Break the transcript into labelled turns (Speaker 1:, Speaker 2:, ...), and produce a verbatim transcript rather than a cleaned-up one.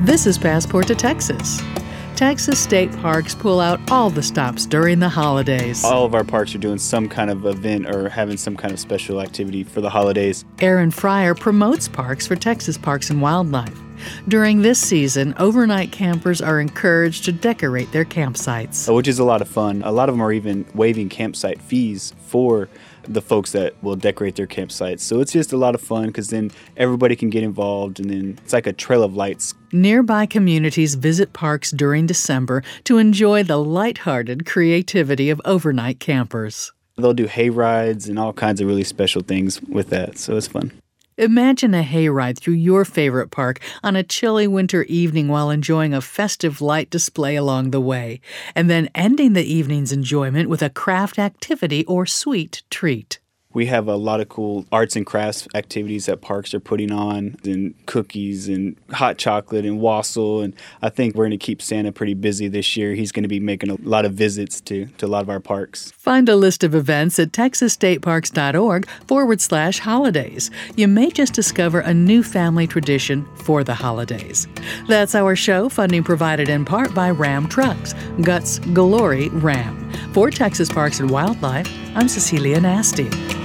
Speaker 1: This is Passport to Texas. Texas state parks pull out all the stops during the holidays.
Speaker 2: All of our parks are doing some kind of event or having some kind of special activity for the holidays.
Speaker 1: Aaron Fryer promotes parks for Texas Parks and Wildlife. During this season, overnight campers are encouraged to decorate their campsites.
Speaker 2: Which is a lot of fun. A lot of them are even waiving campsite fees for the folks that will decorate their campsites. So it's just a lot of fun because then everybody can get involved, and then it's like a trail of lights.
Speaker 1: Nearby communities visit parks during December to enjoy the lighthearted creativity of overnight campers.
Speaker 2: They'll do hay rides and all kinds of really special things with that, so it's fun.
Speaker 1: Imagine a hayride through your favorite park on a chilly winter evening while enjoying a festive light display along the way, and then ending the evening's enjoyment with a craft activity or sweet treat.
Speaker 2: We have a lot of cool arts and crafts activities that parks are putting on, and cookies and hot chocolate and wassail. And I think we're going to keep Santa pretty busy this year. He's going to be making a lot of visits to, to a lot of our parks.
Speaker 1: Find a list of events at texasstateparks.org forward slash holidays. You may just discover a new family tradition for the holidays. That's our show, funding provided in part by Ram Trucks. Guts Glory Ram. For Texas Parks and Wildlife, I'm Cecilia Nasty.